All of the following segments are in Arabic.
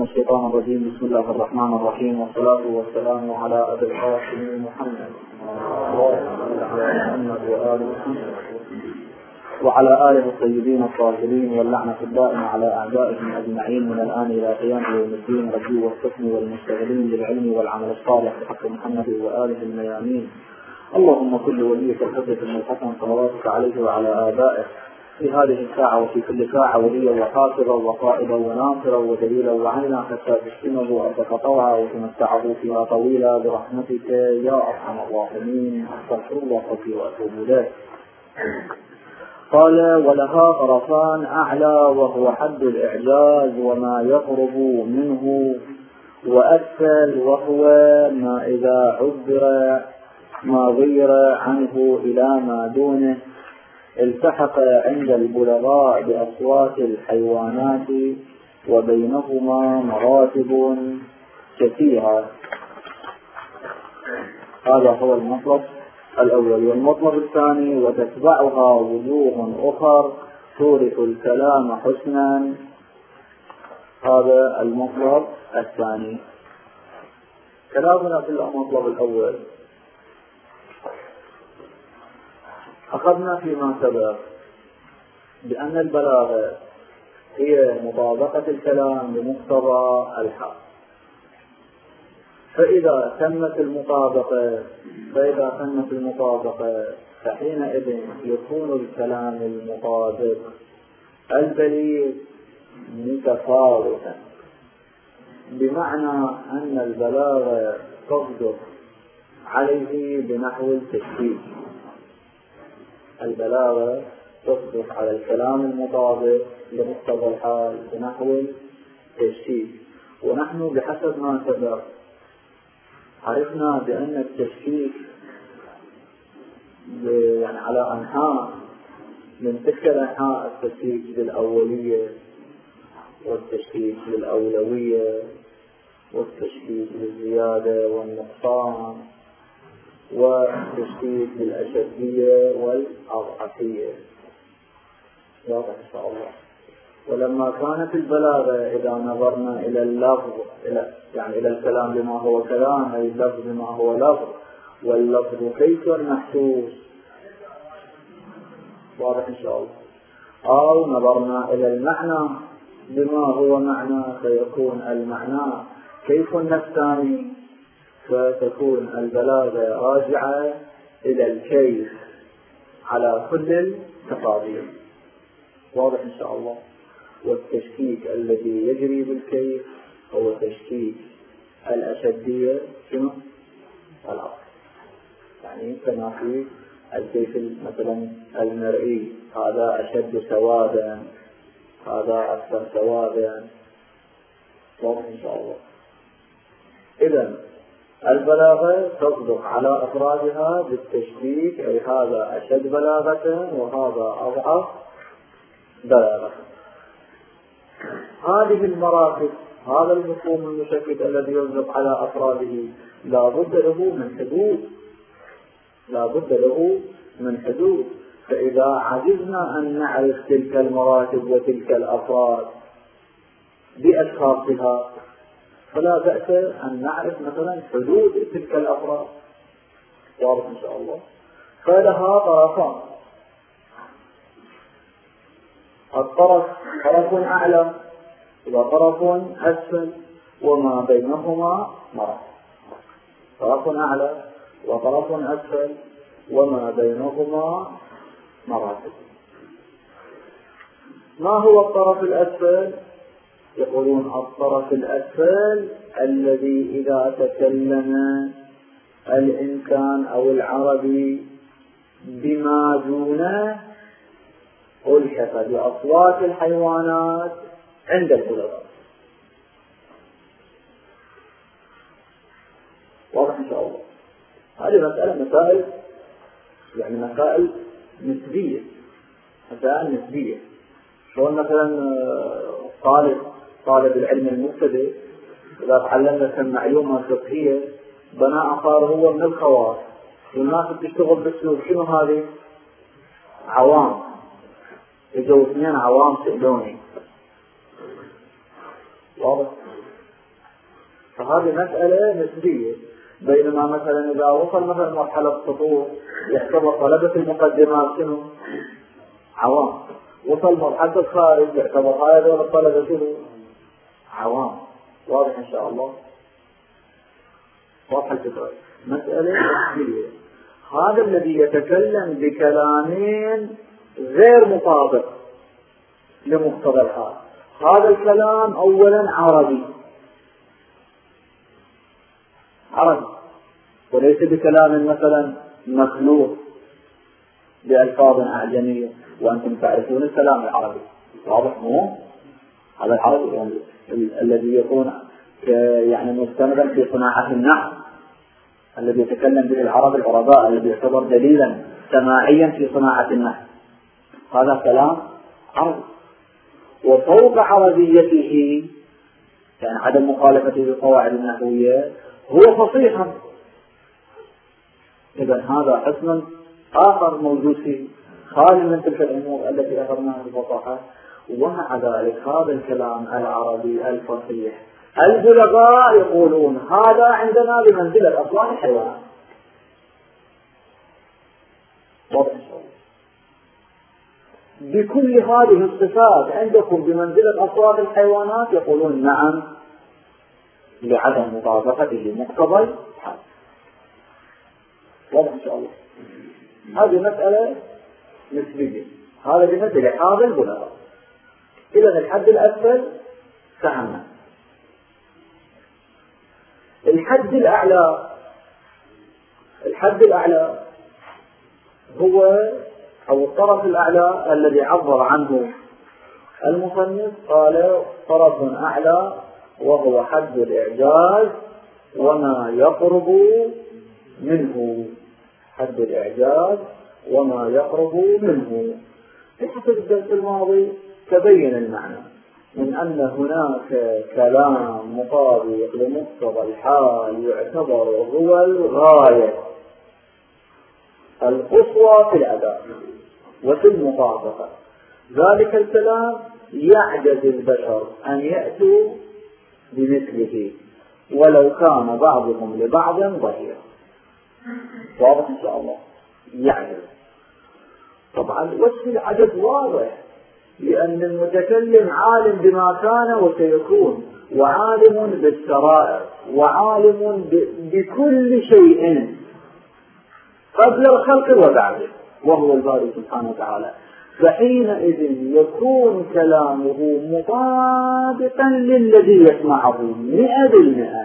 من الشيطان الرجيم. بسم الله الرحمن الرحيم، والصلاة والسلام على أبي القاسم محمد وعلى آله الطيبين الطاهرين، واللعنة الدائمة على أعدائهم أجمعين من الآن إلى قيام يوم الدين. ربي والحكم والمشتغلين بالعلم والعمل الصالح بحق محمد وآله الميامين. اللهم كل وليك الحجة بن الحسن صلواتك عليه وعلى آبائه في هذه الساعة وفي كل ساعة وليا وحافظا وقائدا وناصرا ودليلا وعينا، حتى تسكنه أرضك طوعا وتمتعه فيها طويلا برحمتك يا أرحم الراحمين. أستغفر الله وأتوب إليه. قال: ولها طرفان أعلى وهو حد الإعجاز وما يقرب منه، وأسفل وهو ما إذا عبر ما غير عنه إلى ما دونه التحق عند البلغاء بأصوات الحيوانات، وبينهما مراتب كثيرة. هذا هو المطلب الأول. والمطلب الثاني: وتتبعها وجوه أخر تورث الكلام حسنا. هذا المطلب الثاني. كلامنا في المطلب الأول أخذنا فيما سبق بأن البلاغة هي مطابقة الكلام لمقتضى الحق، فإذا تمت المطابقة فحينئذ يكون الكلام المطابق البليغ متفاوتا، بمعنى أن البلاغة تصدق عليه بنحو التشكيك. البلاغة تصدق على الكلام المطابق لمقتضى الحال بنحو التشكيك. ونحن بحسب ما سبق عرفنا بأن التشكيك يعني على أنحاء، من تلك الأنحاء التشكيك بالأولية، والتشكيك بالأولوية، والتشكيك بالزيادة والنقصان، والتشكيك بالأشدية والأضعفية. واضح إن شاء الله. ولما كانت البلاغة إذا نظرنا إلى اللفظ إلى الكلام بما هو كلام، أي اللفظ بما هو لفظ، واللفظ كيف محسوس. واضح إن شاء الله. أو نظرنا إلى المعنى بما هو معنى، فيكون المعنى كيف النفساني، فتكون البلاغة راجعة إلى الكيف على كل التقادير. واضح إن شاء الله. والتشكيك الذي يجري بالكيف هو تشكيك الأشدية شنو؟ العقل. يعني كما في الكيف مثلا المرئي، هذا أشد سوادا، هذا أكثر سوادا. واضح إن شاء الله. إذن البلاغة تصدق على أفرادها بالتشكيك، أي هذا أشد بلاغة وهذا أضعف بلاغة. هذه المراتب، هذا المفهوم المشكك الذي يصدق على أفراده لا بد له من حدود. فإذا عجزنا أن نعرف تلك المراتب وتلك الأفراد بأشخاصها فلا بأس أن نعرف مثلا حدود تلك الأفراد. واضح إن شاء الله. فلها طرفان: الطرف طرف أعلى وطرف أسفل وما بينهما مراتب. طرف أعلى وطرف أسفل وما بينهما مراتب. ما هو الطرف الأسفل؟ يقولون الطرف الأسفل الذي إذا تكلم الإنسان أو العربي بما دونه ألحق بأصوات الحيوانات عند البلغاء. واضح إن شاء الله. هذه مسائل نسبية. شلون مثلا طالب العلم المبتدئ إذا تعلم معلومة فقهية بناء صار هو من الخواص، والناس بتشتغل بالسوق شنو هذه؟ عوام. اجوا 2 عوام سألوني. واضح؟ فهذه مسألة نسبية. بينما مثلا إذا وصل مثلا مرحلة السطور يعتبر طلبة المقدمات شنو؟ عوام. وصل مرحلة الخارج يعتبر هذول الطلبة شنو؟ عوام. واضح إن شاء الله؟ واضح الفكرة. مسألة نسبية. هذا الذي يتكلم بكلامين غير مطابق لمقتضى الحال، هذا الكلام أولا عربي وليس بكلام مثلا مخلوق بألفاظ أعجمية، وأنتم تعرفون الكلام العربي واضح مو؟ هذا العربي يعني الذي يكون يعني مستمرا في صناعة النحو، الذي يتكلم به العرب العرباء، الذي يعتبر دليلا سماعيا في صناعة النحو، هذا كلام عربي. وفوق عربيته يعني عدم مخالفته بالقواعد النحوية هو فصيحا. إذا هذا حسن آخر موجود فيه خالي من تلك الأمور التي ذكرناها بالفصاحة. ومع ذلك هذا الكلام العربي الفصيح البلغاء يقولون هذا عندنا بمنزلة أصوات الحيوانات. بكل هذه الصفات عندكم بمنزلة أصوات الحيوانات يقولون نعم لعدم مطابقته لمقتضى الحال. واضح إن شاء الله. هذه مسألة نسبية. هذا بمثل هذا البلغاء. إذا الحد الأسفل فهمنا. الحد الأعلى هو أو الطرف الأعلى الذي عبر عنه المصنف، قال طرف أعلى وهو حد الإعجاز وما يقرب منه. حد الإعجاز وما يقرب منه. بحسب الدرس الماضي تبين المعنى من أن هناك كلام مطابق لمقتضى الحال يعتبر هو الغاية القصوى في الأداء وفي المطابقة. ذلك الكلام يعجز البشر أن يأتوا بمثله ولو كان بعضهم لبعض ظهيرا. واضح إن شاء الله. يعجز. طبعا وجه العجز واضح، لأن المتكلم عالم بما كان وسيكون، وعالم بالسرائر، وعالم بكل شيء قبل الخلق وبعده، وهو الباري سبحانه وتعالى. فحينئذ يكون كلامه مطابقا للذي يسمعه 100%،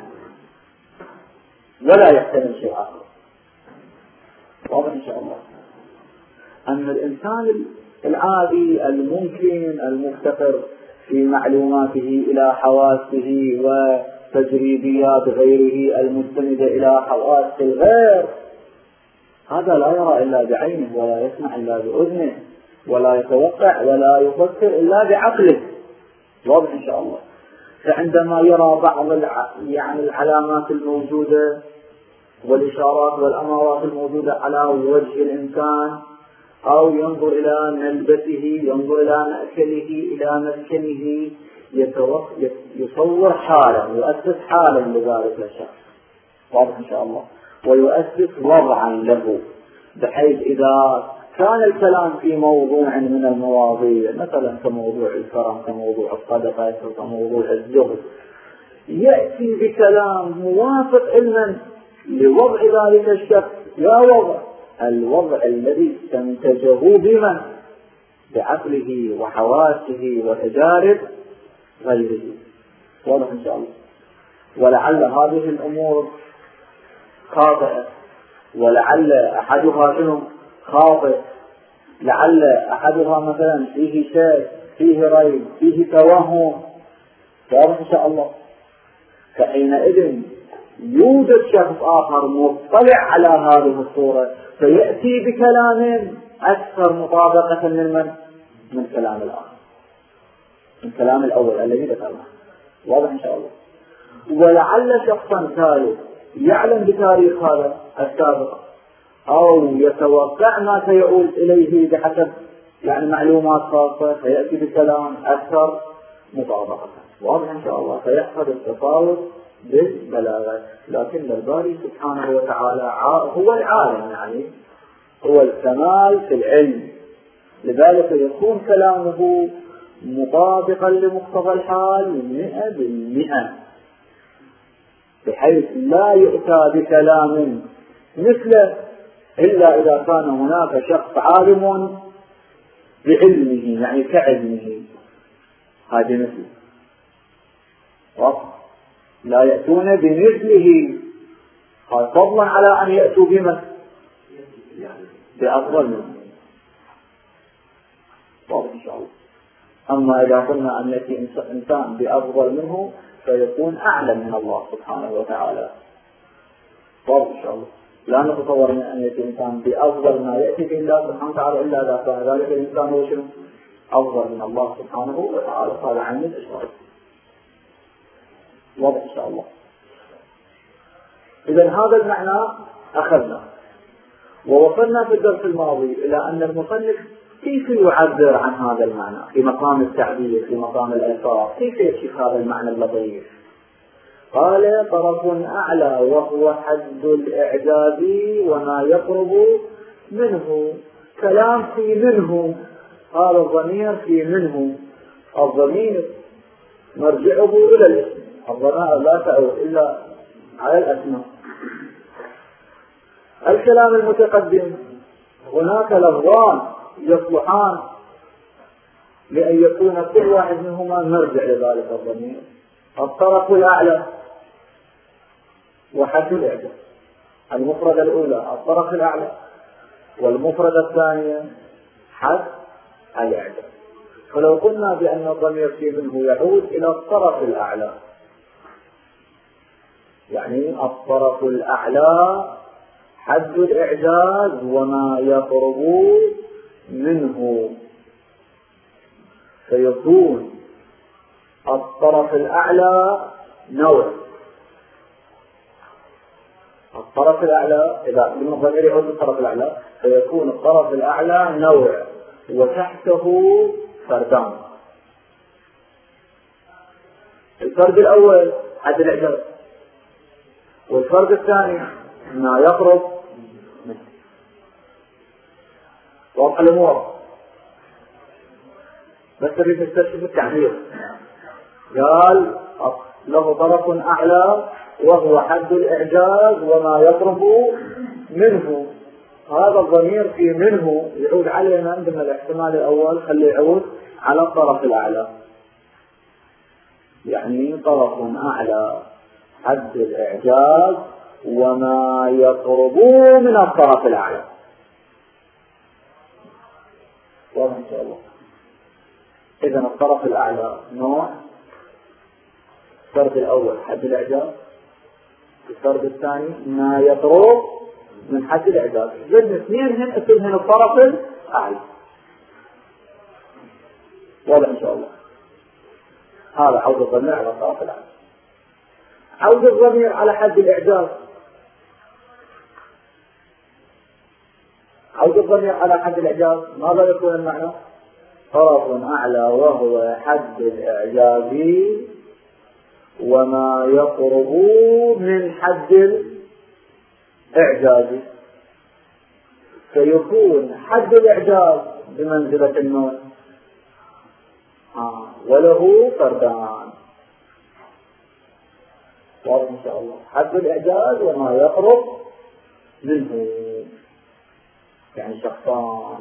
ولا يحتمل شيء آخر. واضح إن شاء الله. أن الإنسان العادي الممكن المفتقر في معلوماته إلى حواسه وتجريبيات غيره المستندة إلى حواس الغير، هذا لا يرى إلا بعينه، ولا يسمع إلا بأذنه، ولا يتوقع ولا يفكر إلا بعقله. واضح إن شاء الله. فعندما يرى بعض يعني العلامات الموجودة والإشارات والأمارات الموجودة على وجه الإنسان، أو ينظر إلى نلبسه، ينظر إلى مأكله، إلى مسكنه، يصور حالا، يؤسس حالا لذلك الشخص. واضح إن شاء الله. ويؤسس وضعا له، بحيث إذا كان الكلام في موضوع من المواضيع مثلا كموضوع الكرم، كموضوع الصدقة، كموضوع الزهد، يأتي بكلام موافق علما لوضع ذلك الشخص، لا وضع الوضع الذي استنتجه بمن؟ بعقله وحواسه وتجارب غيره. واضح إن شاء الله. ولعل هذه الأمور خاطئة، ولعل أحدها شنو خاطئ، لعل أحدها مثلا فيه شيء، فيه ريب، فيه توهم. واضح إن شاء الله. فحينئذ يوجد شخص آخر مطلع على هذه الصورة فيأتي بكلام أكثر مطابقة من كلام الآخر، من كلام الأول الذي ذكرناه. واضح إن شاء الله. ولعل شخصا ثالث يعلم بتاريخ هذا السابق، أو يتوقع ما سيؤول إليه بحسب يعني معلومات خاصة، فيأتي بكلام أكثر مطابقة. واضح إن شاء الله. فيحصل التفاوت بالبلاغة. لكن الباري سبحانه وتعالى هو العالم، يعني هو الكمال في العلم، لذلك يكون كلامه مطابقا لمقتضى الحال 100%، بحيث لا يؤتى بكلام مثله إلا إذا كان هناك شخص عالم بعلمه، يعني كعلمه، هذا مثله. لا يأتون بمثله، فضلا على أن يأتوا بما بأفضل منه. واضح إن شاء الله. أما إذا قلنا أن يأتي إنسان بأفضل منه فيكون أعلم من الله سبحانه وتعالى. واضح إن شاء الله. لا نتصور أن يأتي إنسان بأفضل ما يأتي به الله سبحانه وتعالى إلا إذا كان ذلك الإنسان هو شنو؟ أفضل من الله سبحانه وتعالى. قال عن الإشراك. واضح إن شاء الله. إذا هذا المعنى أخذنا، ووصلنا في الدرس الماضي إلى أن المصنف كيف يعبر عن هذا المعنى في مقام التعبير، في مقام الألفاظ، كيف يكشف هذا المعنى اللطيف. قال طرف أعلى وهو حد الإعجاز وما يقرب منه. كلام في منه، هذا الضمير في منه، الضمير مرجعه إلى الاسم، الضمائر لا تعود إلا على الأسماء. الكلام المتقدم هناك لفظان يصلحان لأن يكون كل واحد منهما مرجع لذلك الضمير. الطرف الأعلى وحد الإعجاز، المفردة الأولى الطرف الأعلى، والمفردة الثانية حد الإعجاز. فلو قلنا بأن الضمير في منه يعود إلى الطرف الأعلى، يعني الطرف الأعلى حد الإعجاز وما يقرب منه، فيكون الطرف الأعلى نوع. الطرف الأعلى إذا الضمير يعود للطرف الأعلى فيكون الطرف الأعلى نوع وتحته فردان. الفرد الأول حد الإعجاز، والفرد الثاني ما يقرب منه. واضح الأمور؟ بس تريد تستكشف التعبير. قال له طرف أعلى وهو حد الإعجاز وما يقرب منه. هذا الضمير في منه يعود علينا عندنا الاحتمال الأول، خليه يعود على الطرف الأعلى، يعني طرف أعلى حد الإعجاز وما يقرب من الطرف الأعلى. واضح إن شاء الله. إذن الطرف الأعلى نوع، الفرد الأول حد الإعجاز، الفرد الثاني ما يقرب من حد الإعجاز. جد اثنين اسمهن الطرف الأعلى. واضح إن شاء الله. هذا عود الضمير على الطرف الأعلى. عود الضمير على حد الإعجاز. عود الضمير على حد الإعجاز ماذا يكون المعنى؟ طرف أعلى وهو حد الإعجاز وما يقرب من حد الإعجاز، فيكون حد الإعجاز بمنزلة النوع وله فردان. واضح إن شاء الله. حد الإعجاز وما يقرب منه، يعني شخصان.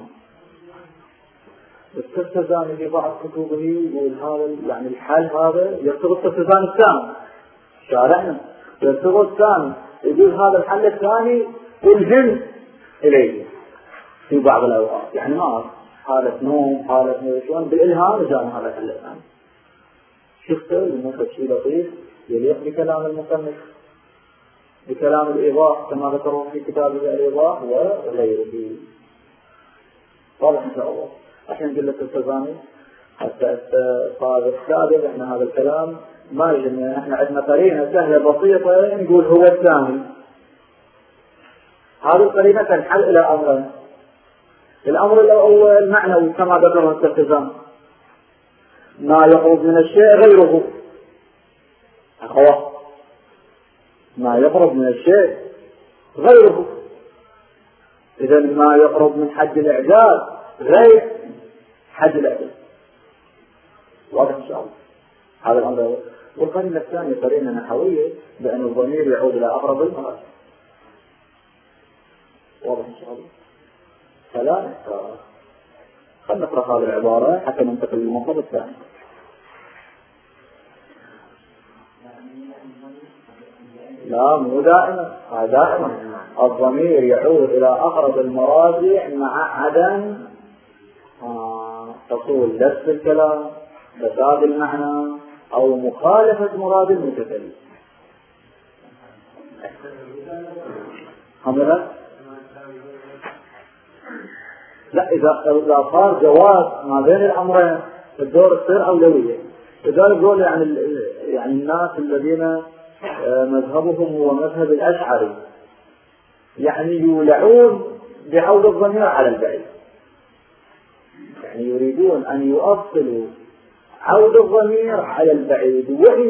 التستزان في بعض كتبه يقول هذا يعني الحال هذا يرتبط التستزان الثاني، شارعنا يرتبط الثاني يقول هذا الحل الثاني الجن إليه في بعض الأوقات، يعني ما حالة نوم حالة شلون بالإلهام جاءنا هذا الحل الثاني. شفت الموقف شيء لطيف يليق بكلام المصنف، بكلام الإيضاح كما ذكروا في كتابه الإيضاح وغيره. واضح إن شاء الله. احنا نقول لك التزامي حتى صار السابق احنا هذا الكلام ما يجمع. احنا عندنا قرينة سهلة بسيطة نقول هو الثاني. هذه القرينة تنحل إلى أمرين. الأمر الأول معنوي كما ذكره التزام، ما يخرج من الشيء غيره أخوة، ما يقرب من الشيء غيره. إذا ما يقرب من حد الإعجاز غير حد الإعجاز. واضح إن شاء الله هذا الأمر. والقرينة الثانية قرينة نحوية بأن الضمير يعود إلى أقرب المراجع. واضح إن شاء الله. فلا خلنا نقرأ هذه العبارة حتى ننتقل للمنطق الثاني. لا مو دائما، دائما الضمير يعود إلى أقرب المراجع مع عدم حصول لبس الكلام، فساد المعنى، أو مخالفة مراد المتكلم. لا إذا صار جواز ما بين الأمرين الدور تصير أولوية. لذلك يقول يعني الناس الذين مذهبهم هو مذهب الأشعري يعني يولعون بعود الضمير على البعيد، يعني يريدون أن يؤصلوا عود الضمير على البعيد،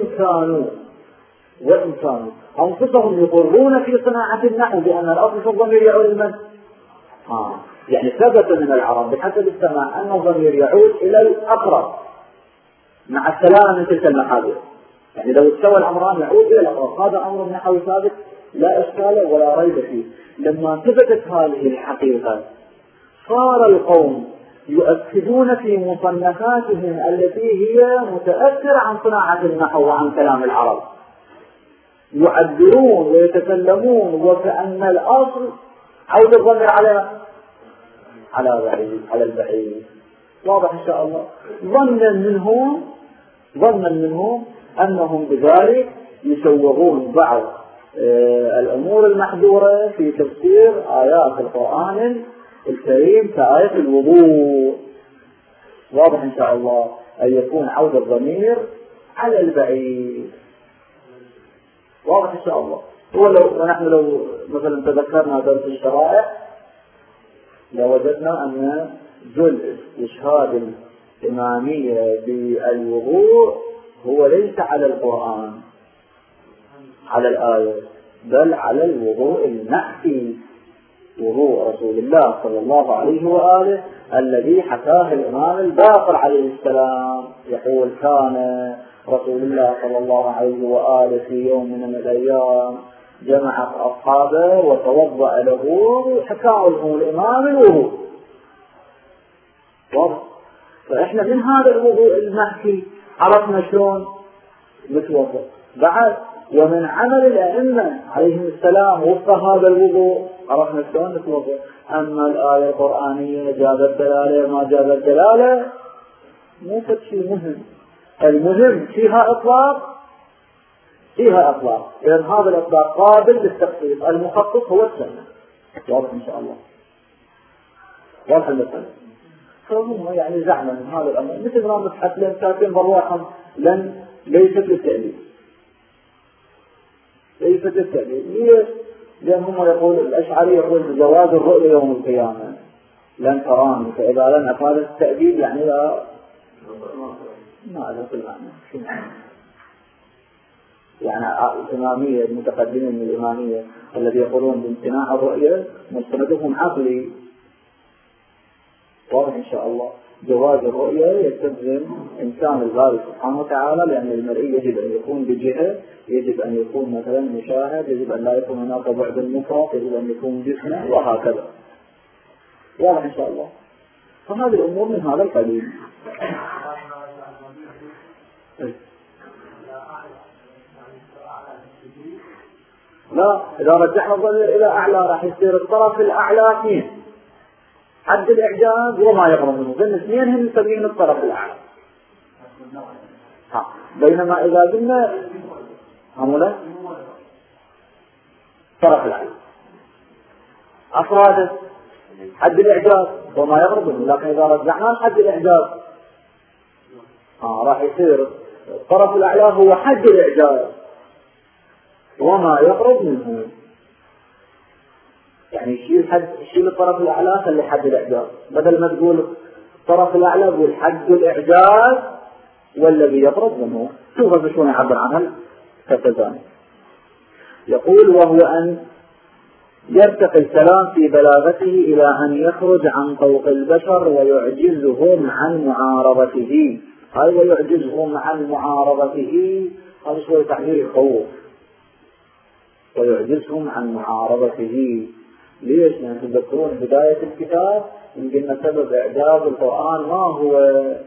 وإن كانوا أنفسهم يقرون في صناعة النحو بأن الأصل في الضمير يعود المن. يعني ثبت من العرب بحسب السماع أن الضمير يعود إلى الأقرب مع السلامة من تلك المحاذير. يعني لو استوى الأمران يعود إلى الأقرب. هذا أمر نحوي ثابت لا إشكال ولا ريب فيه. لما ثبتت هذه الحقيقة صار القوم يؤكدون في مصنفاتهم التي هي متأثرة عن صناعة النحو وعن كلام العرب، يعبرون ويتكلمون وكأن الأصل عود الضمير على البعيد. واضح إن شاء الله. ظنا منهم أنهم بذلك يسوغون بعض الأمور المحذورة في تفسير آيات القرآن الكريم كآية الوضوء. واضح إن شاء الله أن يكون عود الضمير على البعيد. واضح إن شاء الله. ونحن لو مثلا تذكرنا درس الشرائع لوجدنا أن جزء إشهاد الإمامية بالوضوء هو ليس على القرآن على الآية، بل على الوضوء النحوي، وضوء رسول الله صلى الله عليه وآله الذي حكاه الإمام الباقر عليه السلام. يقول كان رسول الله صلى الله عليه وآله في يوم من الأيام جمع أصحابه وتوضأ له، حكاه الإمام الوضوء. فإحنا من هذا الوضوء المحكي عرفنا شلون نتوضأ بعد، ومن عمل الأئمة عليهم السلام وفق هذا الوضوء عرفنا شلون نتوضأ. أما الآية القرآنية جابت دلالة ما جابت دلالة مو شيء مهم. المهم فيها إطلاق لأن هذا الإطلاق قابل للتخصيص. المخصص هو السنة. واضح إن شاء الله. واضح المسألة. فهم يعني زعما من هذا الأمر مثل ما نبحث لن ساكن برواحهم ليست للتأليف. ليش؟ لأن هم يقول الأشعري يقول بجواز الرؤية يوم القيامة لن تراني، فإذا لن أفاد التأديب يعني لا في المعنى. يعني الإمامية المتقدمين من الإمامية الذي يقولون بامتناع الرؤية مستندهم عقلي. واضح إن شاء الله. جواز الرؤية يستلزم إنسان الباري سبحانه وتعالى، لأن المرئي يجب أن يكون بجهة، يجب أن يكون مثلا مشاهد، يجب أن لا يكون هناك بعد المفرط، يجب أن يكون جسمه وهكذا. واضح إن شاء الله. فهذه الأمور من هذا القبيل. لا، إذا رجعنا الضمير إلى أعلى راح يصير الطرف الأعلى اثنين، حد الإعجاز وما يقرب منه، ضمن اثنين هم يسمين الطرف الأعلى. بينما إذا قلنا همولا الطرف الأعلى أفراده حد الإعجاز وما يقرب منه، لكن إذا رجعناه حد الإعجاز راح يصير الطرف الأعلى هو حد الإعجاز وما يقرب منه. يعني شيل الطرف الأعلى خلي حد الإعجاز، بدل ما تقول الطرف الأعلى قول حد الإعجاز والذي يقرب منه. شوف شلون يعبر عنها كالتزامي. يقول وهو أن يرتقي الكلام في بلاغته إلى أن يخرج عن طوق البشر ويعجزهم عن معارضته. هاي ويعجزهم عن معارضته هذا شوي تعبير يخوف. ويعجزهم عن معارضته ليش؟ لأن تذكرون بداية الكتاب يمكن سبب إعجاز القرآن ما هو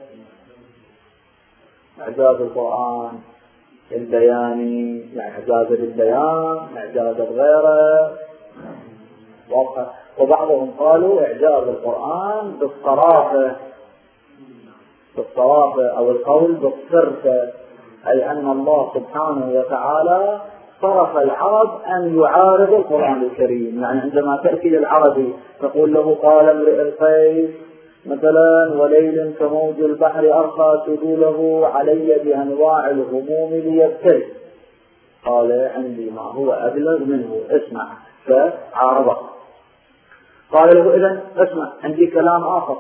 إعجاز القرآن البياني، يعني إعجاز البيان، إعجاز غيره واضح. وبعضهم قالوا إعجاز القرآن بالصرافة أو القول بالصرفة، أي أن الله سبحانه وتعالى صرف العرب أن يعارض القرآن الكريم. يعني عندما تأتي للعربي تقول له قال امرئ القيس مثلا وليل كموج البحر أرخى سدوله علي بأنواع الهموم ليبتلي، قال عندي ما هو أبلغ منه اسمع، فعارضه. قال له إذن اسمع عندي كلام آخر،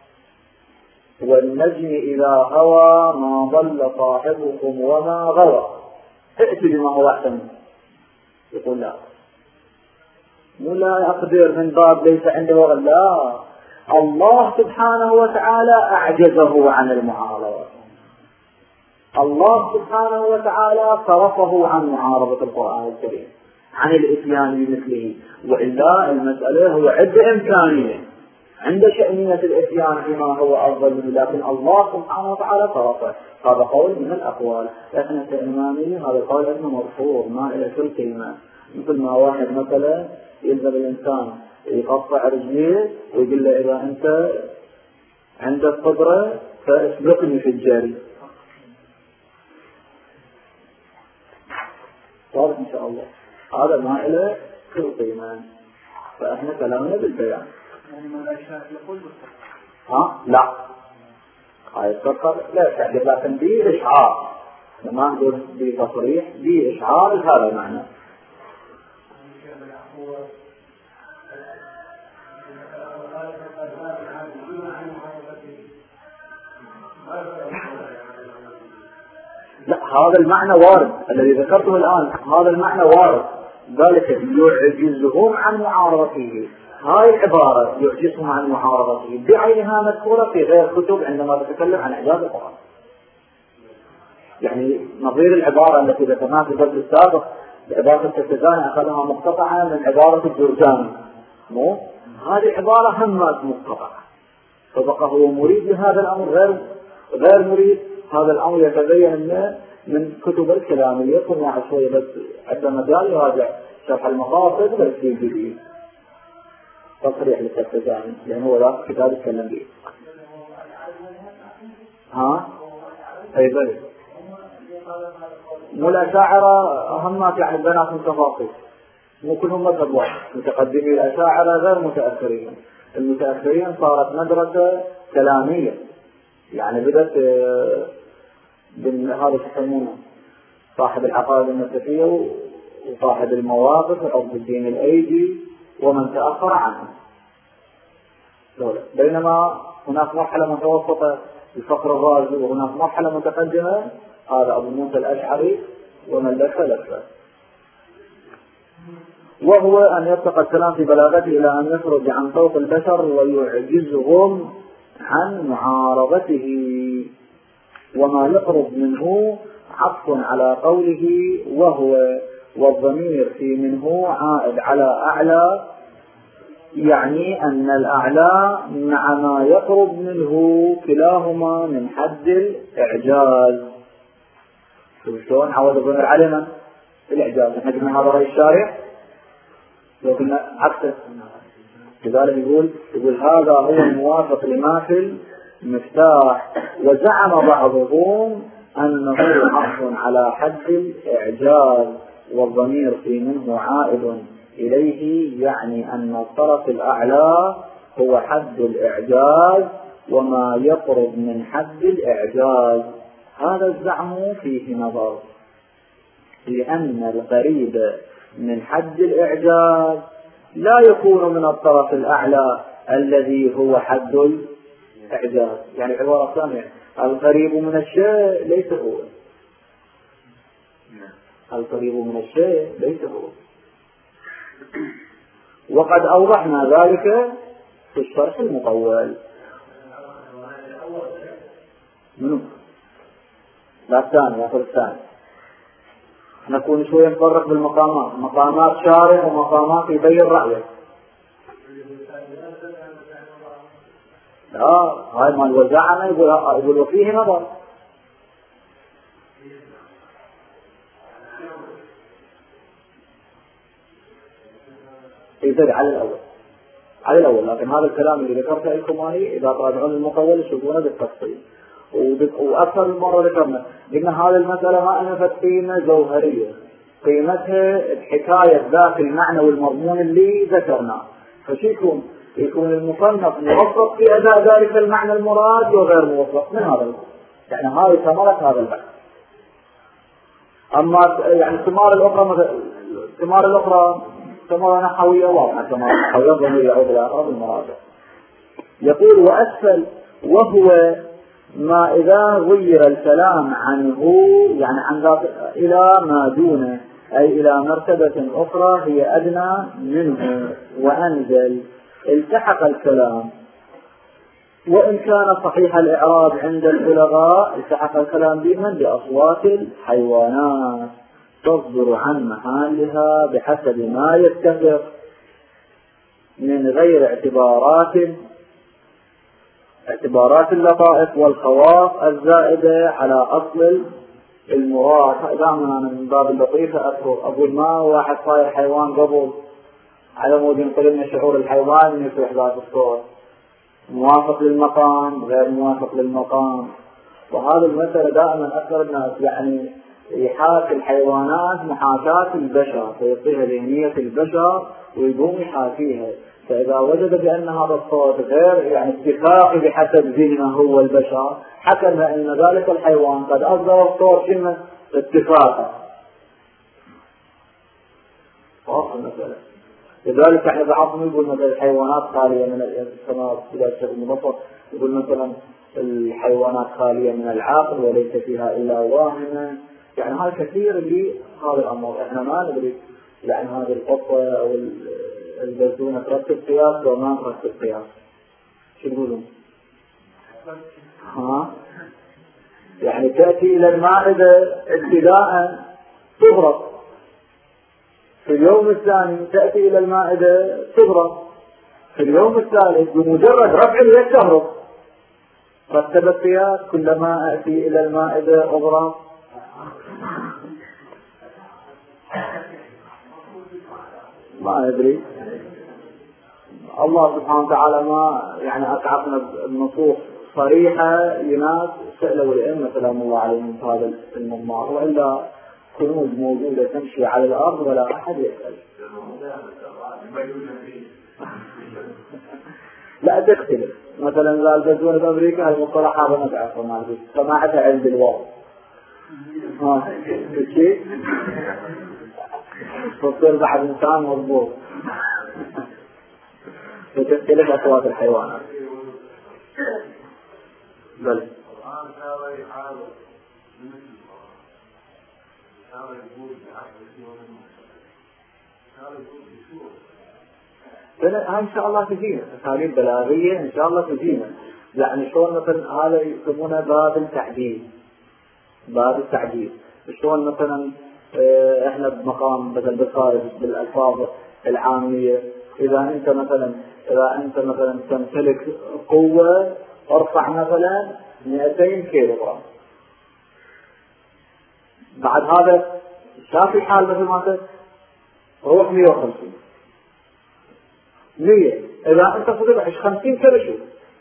والنجم إذا هوى ما ضل صاحبكم وما غوى، ائت بما هو أحسن. يقول لا، مو لا أقدر من باب ليس عنده، لا، الله سبحانه وتعالى أعجزه عن المعارضة. الله سبحانه وتعالى صرفه عن معارضة القرآن الكريم، عن الإتيان بمثله. وإلا المسألة هو عدة إمكانية، عند شأنية الإتيان بما هو أفضل منه، لكن الله سبحانه وتعالى صرفه. هذا قول من الأقوال. إحنا كإمامية هذا القول عندنا مرفوض، ما إلى كل كلمة. مثل ما واحد مثلا يلزم الإنسان يقطع رجليه ويقول له إذا أنت عندك قدرة فاسبقني في الجري. واضح إن شاء الله. هذا ما إلى كل قيمة، فإحنا كلامنا بالبيان. يعني ما لا يقول لا، هاي الصفر لا تعبير، لكن دي إشعار، ما نقول بتصريح، دي إشعار هذا معنى. لا، هذا المعنى وارد الذي ذكرته الآن، هذا المعنى وارد. ذلك يعجزهم عن معارضته، هاي العبارة يعجزهم عن معارضته بعينها مذكورة في غير كتب عندما تتكلم عن إعجاز القرآن. يعني نظير العبارة التي ذكرناها في الدرس السابق، عبارة التستزاني أخذها مقتطعة من عبارة الجرجاني، مو هذه عبارة همات مقتطعة، فبقى هو مريد لهذا الأمر غير مريد. هذا الأمر يتبين من كتب الكلام. يكون يعني شوية بس عندما مجال يراجع شرح المقاصد بس يجي تصريح للتستزاني، لأن هو ذاك كتاب يتكلم به. أي بلد مو الأشاعرة همات يعني بنات متفاصل، مو كلهم مذهب واحد. متقدمي الأشاعرة غير متأخرين. المتأخرين صارت مدرسة كلامية، يعني بدأت هذا يسمونه صاحب العقائد المسيحية وصاحب المواقف عبد الدين الأيدي ومن تأخر عنه دولة. بينما هناك مرحلة متوسطة الفقر الرازي، وهناك مرحلة متقدمة هذا أبو موسى الأشعري ومن لفه. وهو أن يرتقى الكلام في بلاغته إلى أن يخرج عن طوق البشر ويعجزهم عن معارضته. وما يقرب منه عطف على قوله وهو، والضمير في منه عائد على أعلى، يعني أن الأعلى مع ما يقرب منه كلاهما من حد الإعجاز. شلون عوض الضمير على من؟ الإعجاز. نحن قلنا هذا رأي الشارع، لو قلنا عكسه. لذلك يقول هذا هو الموافق لما في المفتاح. وزعم بعضهم أنه عطف على حد الإعجاز والضمير في منه عائد إليه، يعني أن الطرف الأعلى هو حد الإعجاز وما يقرب من حد الإعجاز. هذا الزعم فيه نظر، لأن القريب من حد الإعجاز لا يكون من الطرف الأعلى الذي هو حد الإعجاز. يعني عبارة ثانية، القريب من الشيء ليس هو. القريب من الشيء ليس هو. وقد أوضحنا ذلك في الشرح المطول. منو؟ لا الثاني، آخر الثاني. نكون شوية نفرق بالمقامات، مقامات شارع ومقامات يبين رأيه. لا هاي ما الوزاعة يقول وفيه نظر. يدري على الأول، لكن هذا الكلام اللي ذكرته لكم هاي إذا تراجعون المطول تشوفونه بالتفصيل. وأكثر من مرة ذكرنا قلنا هذه المسألة ما أنفت قيمة جوهرية، قيمتها بحكاية ذاك المعنى والمضمون اللي ذكرناه. فشي يكون المصنف موفق في أداء ذلك المعنى المراد وغير موفق من هذا البحث. يعني هذه ثمرة هذا البحث. أما يعني الثمار الأخرى ثمرة نحوية واضحة، ثمرة نحوية ضمير يعود إلى أقرب المراجع. يقول وأسفل وهو ما إذا غير الكلام عنه يعني عن ذات إلى ما دونه، أي إلى مرتبة أخرى هي أدنى منه وأنزل، التحق الكلام. وإن كان صحيح الإعراب عند البلغاء التحق الكلام بمن بأصوات الحيوانات تصدر عن محلها بحسب ما يتفق من غير اعتبارات اللطائف والخواص الزائدة على أصل المراد. دائما أنا من باب اللطيفة أقول ما واحد صاير حيوان قبل على مود ينقل لنا شعور الحيوان من يصيح ذات الصوت، موافق للمقام غير موافق للمقام. وهذا المسألة دائما أكثر الناس يعني يحاكي الحيوانات محاكاة البشر، فيعطيها ذهنية البشر ويقوم يحاكيها. فإذا وجد بأن هذا الصوت غير يعني اتفاقي بحسب ذهنه هو البشر، حكم أن ذلك الحيوان قد أصدر الصوت كما اتفاقا. واضح المسألة. لذلك احنا بعضهم يقول مثلا الحيوانات خالية من السماء إلى الشيء المبسط، يقول مثلا الحيوانات خالية من العقل وليس فيها إلا واهمة. يعني هذا كثير اللي هذا الأمر احنا ما ندري يعني هذه القطة أو البزونة ترتب قياس وما ترتب قياس. شو تقولون؟ يعني تأتي إلى المائدة ابتداء تغرق، في اليوم الثاني تأتي إلى المائدة تغرق، في اليوم الثالث بمجرد رفع اليد تهرب. رتب القياس كلما أتي إلى المائدة أغرق. ما أدري، الله سبحانه وتعالى ما يعني أتعبنا بنصوص صريحة لناس سألوا الأئمة سلام الله عليهم في هذا المضمار، وإلا كنوز موجودة تمشي على الأرض ولا أحد يسأل. لا تختلف، مثلا إذا البزونة بأمريكا المصطلح هذا ما تعرفه ما أدري سماعتها عند الواو شيء تصير بعد إنسان مضبوط. وتختلف أصوات الحيوانات. بل هاي إن شاء الله تجينا أساليب بلاغية إن شاء الله تجينا. يعني شلون مثلا هذا يسمونه باب التعجيز. شلون مثلا احنا بمقام مثلا بالخارج بالألفاظ العامية، إذا أنت مثلا تمتلك قوة ارفع مثلا 200 كيلوغرام، بعد هذا شاف الحال مثل ما روح 150 100. إذا أنت تضرب 50 كيلو شو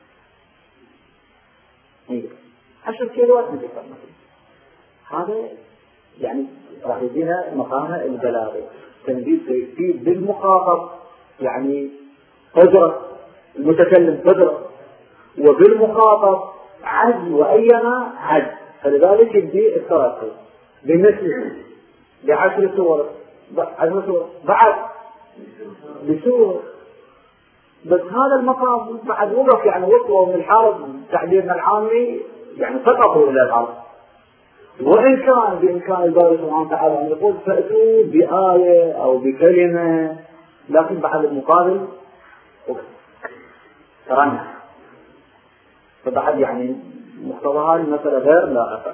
10 كيلوات مثلا، هذا يعني راح يدينا مقامه البلاغي. تنبيه يفيد بالمخاطب يعني قدرة المتكلم قدرة، وبالمخاطب عجز وأيما عجز. فلذلك يدي الترقي بمثل ب10 صور بعد بسور. بس هذا المقام بعد وقف يعني وصلوا من الحرب تعبيرنا العامي يعني سقطوا إلى الأرض، وإن كان بإمكان الباري سبحانه وتعالى أن يقول فأتوا بآية أو بكلمة، لكن بعد المقابل ترنح، فبعد يعني مقتضى هذه المسألة غير لائقة.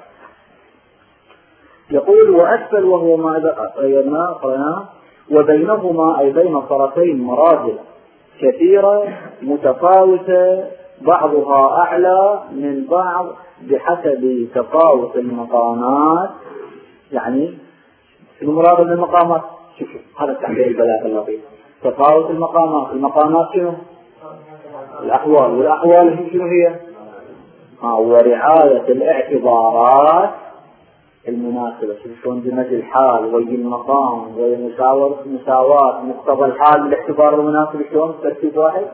يقول وأسفل وهو ما إذا قرأناه وبينهما أي بين الطرفين مراجل كثيرة متفاوتة بعضها أعلى من بعض بحسب تفاوت المقامات. يعني المراد من المقامات شوف هذا التعبير البلاغي اللطيف، تفاوت المقامات. المقامات شنو؟ الأحوال، والأحوال هي شنو هي؟ ورعاية الاعتبارات المناسبة. شلون بمثل الحال ويجي المقام ومساواة مقتضى الحال بالاعتبار المناسب، شلون ترتيب واحد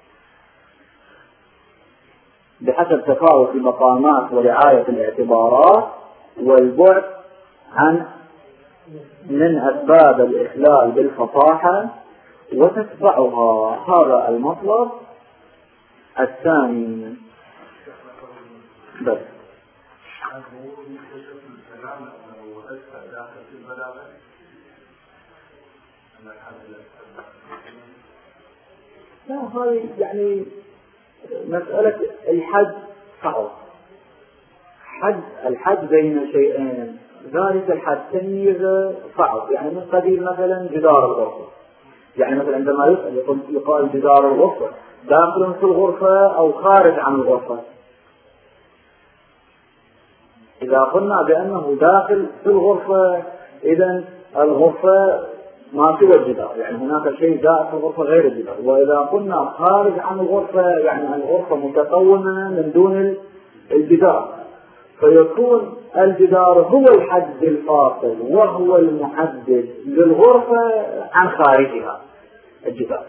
بحسب تفاوت المقامات ورعاية الاعتبارات والبعد عن من أسباب الإخلال بالفصاحة وتتبعها. هذا المطلب الثاني. بس لا هذه يعني مسألة الحد صعب. الحد بين شيئين، ذلك الحد تمييزه صعب. يعني من قبيل مثلا جدار الغرفة، يعني مثلا عندما يقال جدار الغرفة داخل في الغرفة أو خارج عن الغرفة. إذا قلنا بأنه داخل في الغرفة إذن الغرفة ما سوى الجدار، يعني هناك شيء داخل في الغرفة غير الجدار. وإذا قلنا خارج عن الغرفة يعني الغرفة متكونة من دون الجدار، فيكون الجدار هو الحد الفاصل وهو المحدد للغرفة عن خارجها الجدار.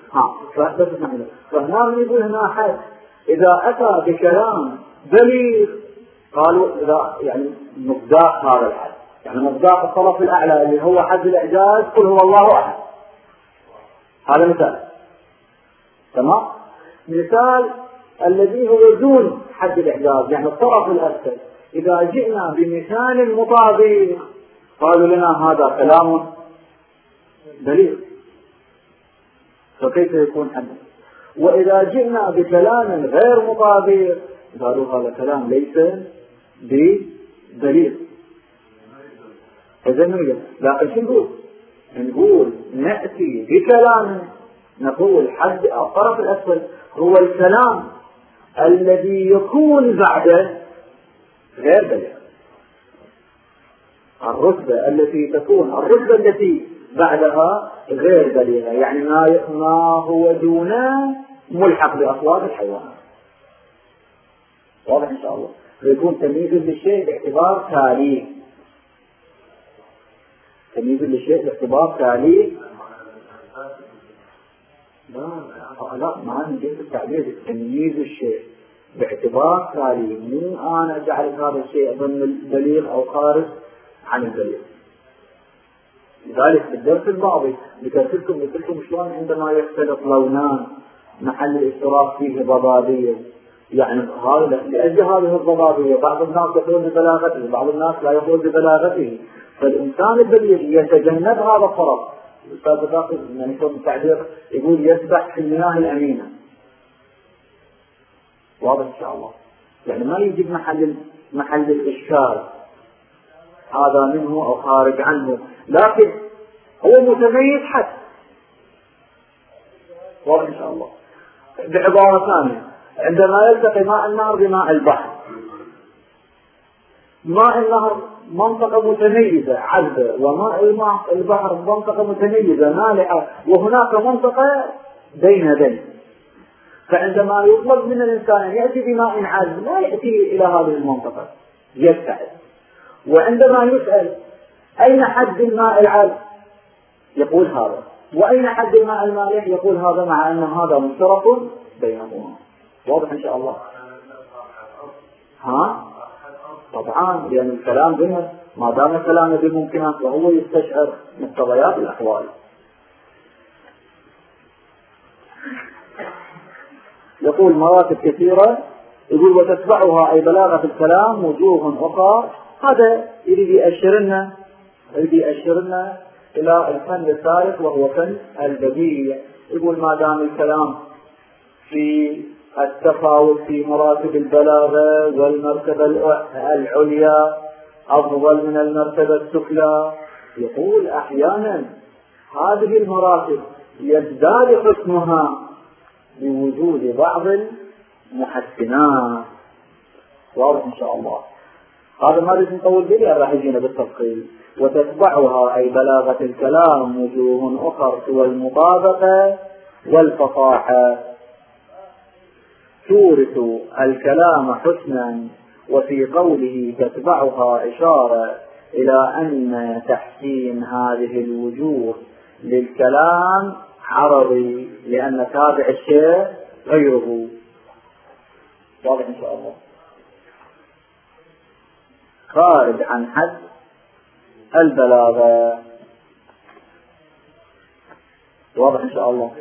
فهنا نقول هنا حد إذا أتى بكلام بليغ قالوا إذا يعني مصداق هذا الحد، يعني مصداق الطرف الأعلى اللي هو حد الإعجاز قل هو الله أحد. هذا مثال. تمام. مثال الذي هو دون حد الإعجاز يعني الطرف الأسفل، إذا جئنا بمثال مطابق قالوا لنا هذا كلام بليغ، فكيف يكون حد؟ وإذا جئنا بكلام غير مطابق قالوا هذا كلام ليس بدليل. إذن لكن شو نقول نأتي بكلام نقول حد الطرف الأسفل هو الكلام الذي يكون بعده غير بليغ. الرتبة التي بعدها غير بليغة، يعني ما هو دونه ملحق بأصوات الحيوانات. واضح إن شاء الله. يكون تمييز للشيء باعتبار تالي. تمييز للشيء باعتبار تالي. لا ما نجيب التعبير تمييز الشيء باعتبار تالي، مو أنا أجعل هذا الشيء ضمن البليغ أو خارج عن البليغ. لذلك في الدرس الماضي ذكرتكم شلون عندما يختلط لونان محل الاشتراك فيه ضبابية، يعني هذا لأجل هذه الضبابية بعض الناس يقول ببلاغته، بعض الناس لا يقول ببلاغته، فالإنسان البليغ يتجنب هذا الطرف. الأستاذ باقي يعني يكون التعبير يقول يسبح في المياه الأمينة. واضح إن شاء الله. يعني ما يجب محل الإشكال هذا منه أو خارج عنه، لكن هو متميز حد. واضح إن شاء الله. بعبارة ثانية، عندما يلتقي ماء النهر بماء البحر، ماء النهر منطقة متميزة عذبة، وماء البحر منطقة متميزة مالحة، وهناك منطقة بين. فعندما يطلب من الإنسان أن يأتي بماء عذب لا يأتي إلى هذه المنطقة، يبتعد. وعندما يسأل أين حد الماء العذب يقول هذا، وأين حد الماء المالح يقول هذا، مع أن هذا مشترك بينهما. واضح إن شاء الله. طبعا لأن الكلام به ما دام الكلام بممكنات وهو يستشعر مقتضيات الأحوال. يقول مراتب كثيرة، يقول وتتبعها أي بلاغة الكلام وجوه أخرى هذا يريد يأشر لنا إلى الفن الثالث وهو فن البديع. يقول ما دام الكلام في التفاوت في مراتب البلاغة والمرتبة العليا أفضل من المرتبة السفلى، يقول أحيانا هذه المراتب يزداد حسنها بوجود بعض المحسنات. واضح إن شاء الله. هذا ما لازم نطول به، راح يجينا بالتفصيل. وتتبعها أي بلاغة الكلام وجوه أخرى سوى المطابقة والفصاحة تورث الكلام حسنا. وفي قوله تتبعها إشارة إلى أن تحسين هذه الوجوه للكلام عرضي، لأن تابع الشيء غيره. واضح إن شاء الله. خارج عن حد البلاغة. واضح إن شاء الله.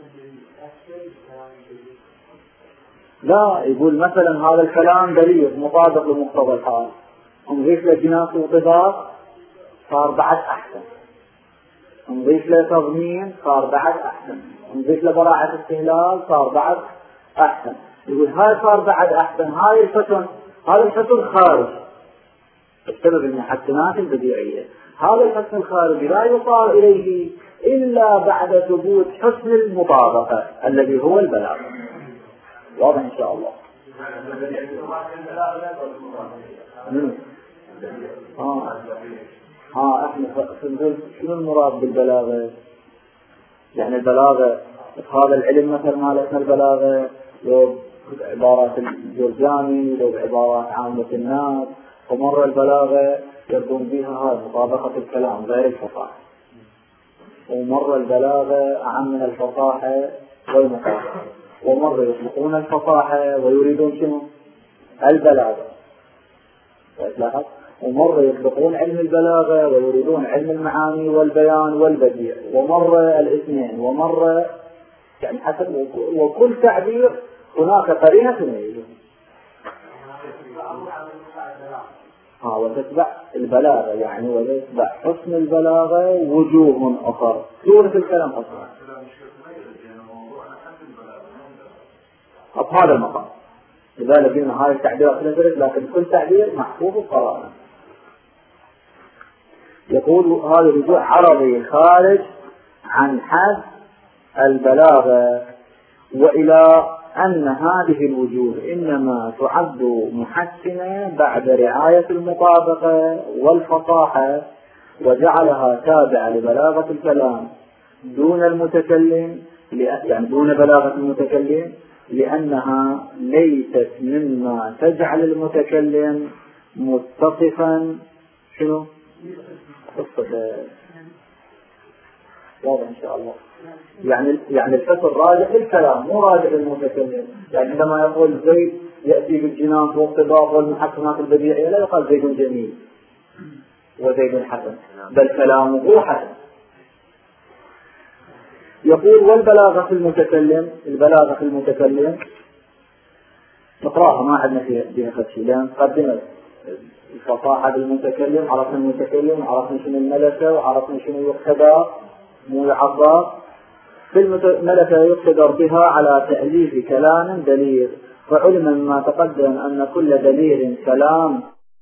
لا، يقول مثلا هذا الكلام بليغ مطابق لمقتضى الحال، نضيف له جناس وطباق صار بعد أحسن، نضيف له تضمين صار بعد أحسن، نضيف له براعة استهلال صار بعد أحسن. يقول هاي صار بعد أحسن، هاي الحسن، هذا الحسن خارج بسبب المحسنات البديعية. هذا الحسن الخارجي لا يصار إليه إلا بعد ثبوت حسن المطابقة الذي هو البلاغة. واضح إن شاء الله. احنا شنو المراد بالبلاغة؟ يعني البلاغة هذا العلم مثل مالتنا البلاغة لو عبارات الجرجاني، لو عبارات عامة الناس، ومرة البلاغة يردون بها هذا مطابقة الكلام غير الفصاحة، ومرة البلاغة أعم من الفصاحة والمطابقة، ومرة يطلقون الفصاحة ويريدون شنو؟ البلاغة. ومرة يطلقون علم البلاغة ويريدون علم المعاني والبيان والبديع، ومرة الاثنين، ومرة يعني حسب، وكل تعبير هناك قرينة تميزه. وتتبع البلاغة يعني وتتبع حسن البلاغة وجوه أخرى سورة الكلام أصلا هذا المقام. لذلك قلنا هاي التعبيرات نزلت، لكن كل تعبير محفوظ القرآن. يقول هذا الرجوع عربي خارج عن حد البلاغة، وإلى أن هذه الوجوه إنما تعد محسنة بعد رعاية المطابقة والفصاحة، وجعلها تابعة لبلاغة الكلام دون المتكلم، يعني دون بلاغة المتكلم، لأنها ليست مما تجعل المتكلم متصفا شنو؟ واضح إن شاء الله. يعني الفصل راجع للكلام مو راجع للمتكلم. يعني عندما يقول زيد يأتي بالجنان والطباق والمحسنات البديعية لا يقال زيد جميل وزيد حسن، بل كلامه حسن. يقول والبلاغة في المتكلم، البلاغة في المتكلم نقراها ما عندنا فيها خدشي، لأن قدمت الفصاحة بالمتكلم، عرفنا المتكلم، عرفنا شنو الملكة، وعرفنا شنو يقتدى مو يعبر. في الملكة يقتدر بها على تأليف كلام دليل، فعلم ما تقدم أن كل دليل كلام